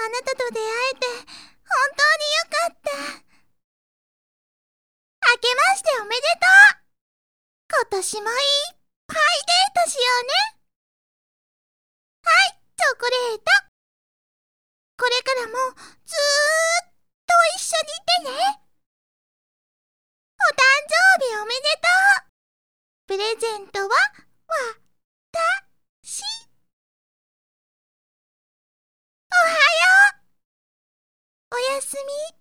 あなたと出会えて本当によかった。明けましておめでとう。今年もいっぱいデートしようね。はい、チョコレート。これからもずーっと一緒にいてね。お誕生日おめでとう。プレゼントはたし。おはよう。おやすみ。